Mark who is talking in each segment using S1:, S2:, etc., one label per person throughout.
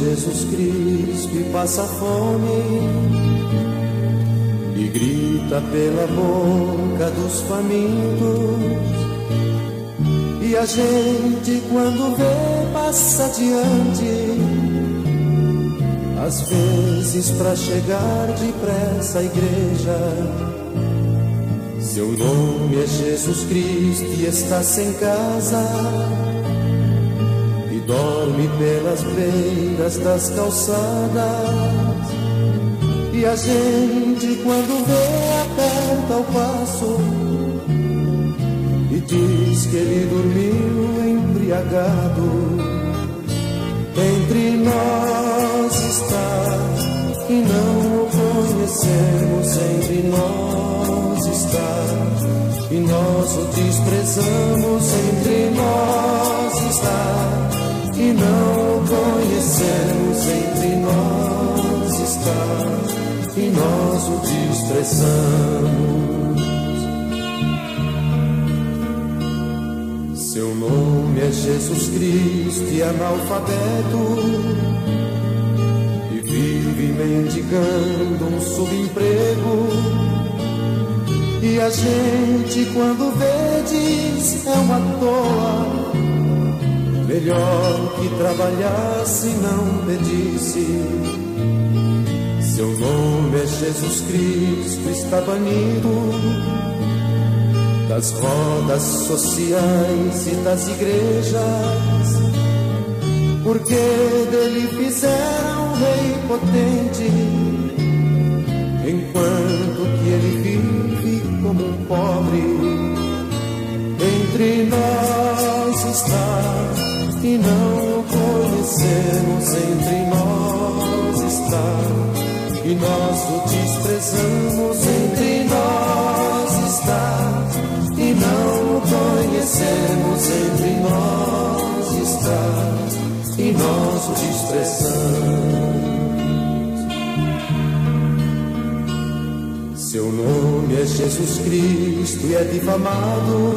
S1: Jesus Cristo e passa fome e grita pela boca dos famintos. E a gente quando vê passa adiante, às vezes pra chegar depressa à igreja. Seu nome é Jesus Cristo e está sem casa e dorme pelas beiras das calçadas. E a gente quando vê aperta o passo e diz que ele dormiu embriagado. Entre nós está e não o conhecemos, entre nós está e nós o desprezamos, entre nós está e não o conhecemos, entre nós está e nós o desprezamos. Seu nome é Jesus Cristo e analfabeto e vive mendigando um subemprego. E a gente quando vê diz é uma toa, melhor que trabalhasse e não pedisse. Seu nome é Jesus Cristo, está banido das rodas sociais e das igrejas, porque dele fizeram um rei potente, enquanto que ele vive como um pobre. Entre nós está e não o conhecemos, entre nós está e nós o desprezamos, entre nós está e não o conhecemos, entre nós está e nós o desprezamos. Seu nome é Jesus Cristo e é difamado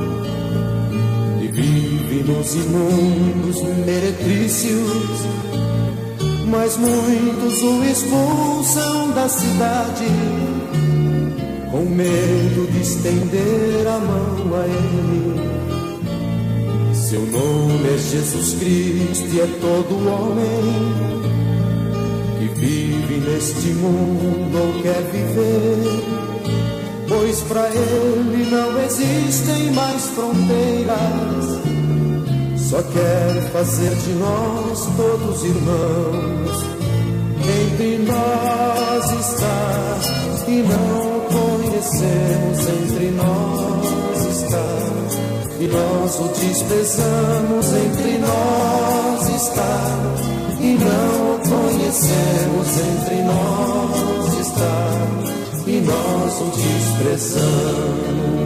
S1: e vive nos imundos meretrícios, mas muitos o expulsam da cidade com medo de estender a mão a ele. Seu nome é Jesus Cristo e é todo homem que vive neste mundo ou quer viver, pois para ele não existem mais fronteiras, só quer fazer de nós todos irmãos. Entre nós está e não conhecemos, entre nós está e nós o desprezamos, entre nós está e não o conhecemos, entre nós está e nós o desprezamos.